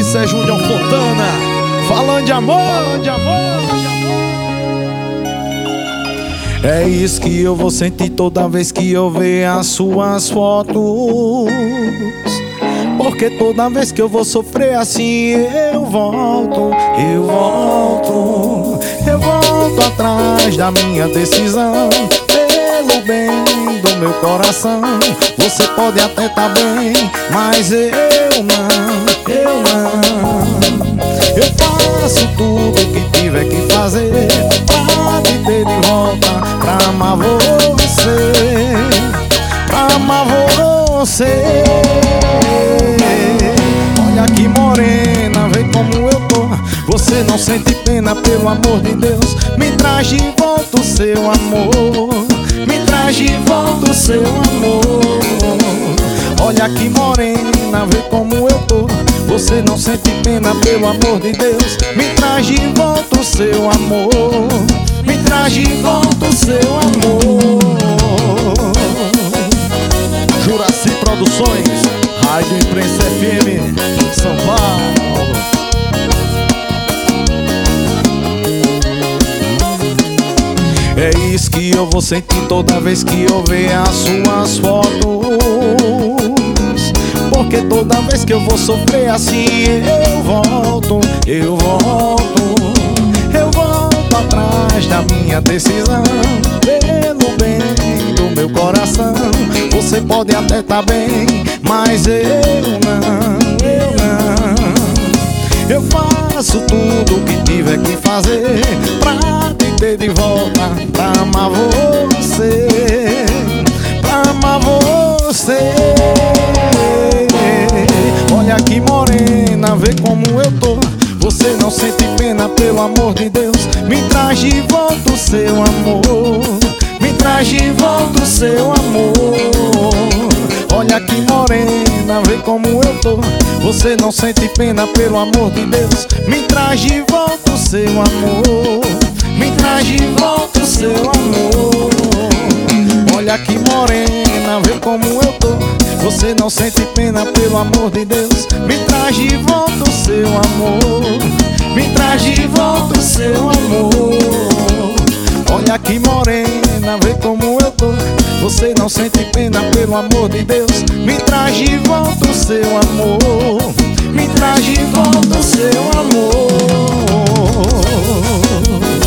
Esse é Júnior Fontana, falando de amor, de amor, de amor. É isso que eu vou sentir toda vez que eu ver as suas fotos. Porque toda vez que eu vou sofrer assim, eu volto atrás da minha decisão. Pelo bem do meu coração, você pode até tá bem, mas eu não. Eu faço tudo que tiver que fazer pra te ter de volta, pra amar você, pra amar você. Olha que morena, vê como eu tô. Você não sente pena, pelo amor de Deus. Me traz de volta o seu amor, me traz de volta o seu amor. Olha que morena, vê como eu tô. Você não sente pena, pelo amor de Deus. Me traz de volta o seu amor, me traz de volta o seu amor. Juraci Produções, Rádio Imprensa FM, São Paulo. É isso que eu vou sentir toda vez que eu ver as suas fotos. Porque toda vez que eu vou sofrer assim, eu volto atrás da minha decisão. Pelo bem do meu coração, você pode até tá bem, mas eu não. Eu faço tudo o que tiver que fazer pra te ter de volta, pra amar você, pra amar você. Olha que morena, vê como eu tô. Você não sente pena, pelo amor de Deus. Me traz de volta o seu amor, me traz de volta o seu amor. Olha que morena, vê como eu tô. Você não sente pena, pelo amor de Deus. Me traz de volta o seu amor, me traz de volta o seu amor. Olha que morena, vê como eu tô. Você não sente pena, pelo amor de Deus. Me traz de volta o seu amor, me traz de volta o seu amor. Olha que morena, vê como eu tô. Você não sente pena, pelo amor de Deus. Me traz de volta o seu amor, me traz de volta o seu amor.